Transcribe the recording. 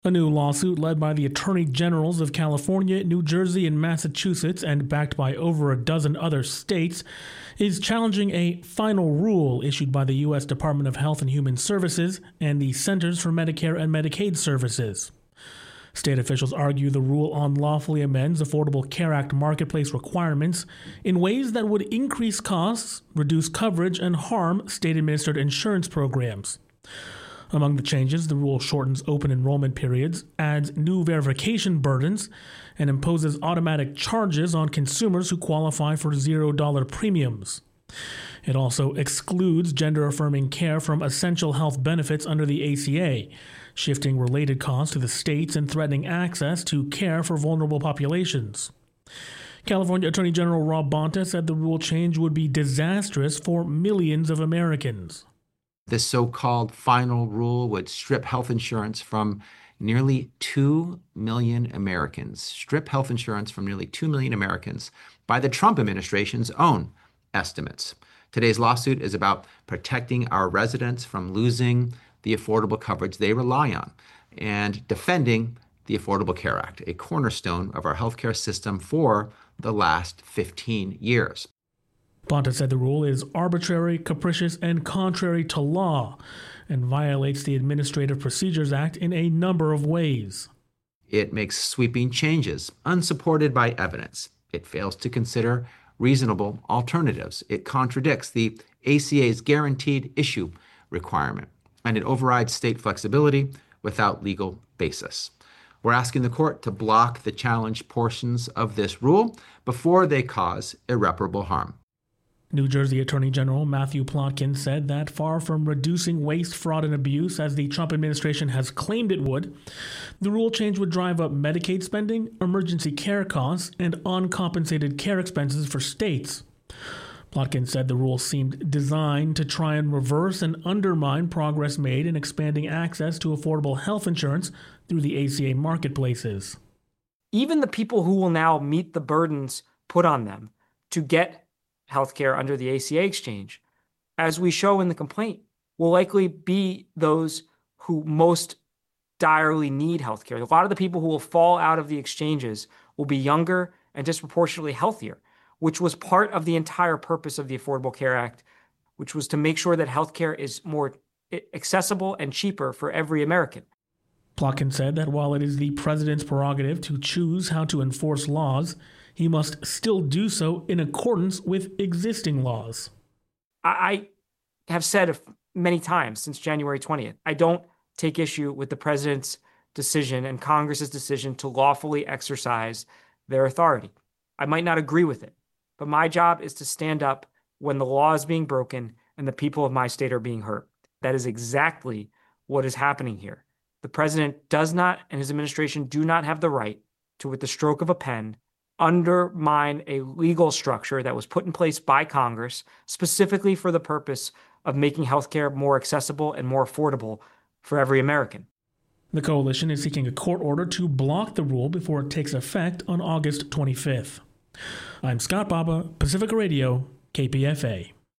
A new lawsuit led by the Attorney Generals of California, New Jersey, and Massachusetts, and backed by over a dozen other states, is challenging a final rule issued by the U.S. Department of Health and Human Services and the Centers for Medicare and Medicaid Services. State officials argue the rule unlawfully amends Affordable Care Act marketplace requirements in ways that would increase costs, reduce coverage, and harm state-administered insurance programs. Among the changes, the rule shortens open enrollment periods, adds new verification burdens, and imposes automatic charges on consumers who qualify for $0 premiums. It also excludes gender-affirming care from essential health benefits under the ACA, shifting related costs to the states and threatening access to care for vulnerable populations. California Attorney General Rob Bonta said the rule change would be disastrous for millions of Americans. This so-called final rule would strip health insurance from nearly 2 million Americans. Strip health insurance from nearly 2 million Americans by the Trump administration's own estimates. Today's lawsuit is about protecting our residents from losing the affordable coverage they rely on and defending the Affordable Care Act, a cornerstone of our healthcare system for the last 15 years. Bonta said the rule is arbitrary, capricious, and contrary to law, and violates the Administrative Procedures Act in a number of ways. It makes sweeping changes, unsupported by evidence. It fails to consider reasonable alternatives. It contradicts the ACA's guaranteed issue requirement, and it overrides state flexibility without legal basis. We're asking the court to block the challenged portions of this rule before they cause irreparable harm. New Jersey Attorney General Matthew Plotkin said that far from reducing waste, fraud, and abuse, as the Trump administration has claimed it would, the rule change would drive up Medicaid spending, emergency care costs, and uncompensated care expenses for states. Plotkin said the rule seemed designed to try and reverse and undermine progress made in expanding access to affordable health insurance through the ACA marketplaces. Even the people who will now meet the burdens put on them to get healthcare under the ACA exchange, as we show in the complaint, will likely be those who most direly need healthcare. A lot of the people who will fall out of the exchanges will be younger and disproportionately healthier, which was part of the entire purpose of the Affordable Care Act, which was to make sure that healthcare is more accessible and cheaper for every American. Plotkin said that while it is the president's prerogative to choose how to enforce laws, he must still do so in accordance with existing laws. I have said many times since January 20th, I don't take issue with the president's decision and Congress's decision to lawfully exercise their authority. I might not agree with it, but my job is to stand up when the law is being broken and the people of my state are being hurt. That is exactly what is happening here. The president does not, and his administration do not have the right to, with the stroke of a pen, undermine a legal structure that was put in place by Congress specifically for the purpose of making healthcare more accessible and more affordable for every American. The coalition is seeking a court order to block the rule before it takes effect on August 25th. I'm Scott Baba, Pacifica Radio, KPFA.